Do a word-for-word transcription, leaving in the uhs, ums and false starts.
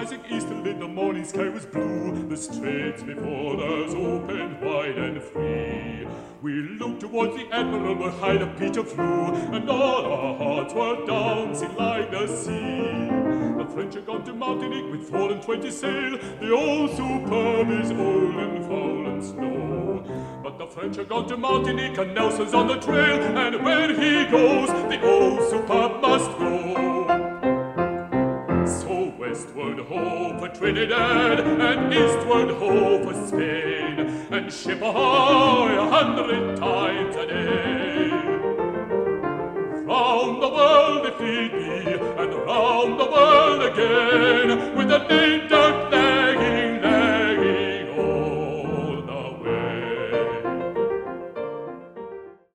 rising east till in the morning sky was blue. The straits before us opened wide and free. We looked towards the admiral where high the Peter flew, and all our hearts were dancing like the sea. The French had gone to Martinique with four and twenty sail. The old Superb is old and foul and snow. But the French had gone to Martinique and Nelson's on the trail, and where he goes, the old Superb must go. So westward ho for Trinidad, and eastward ho for Spain, and ship ahoy a hundred times a day. Round the world if need be, and round the world again, with the name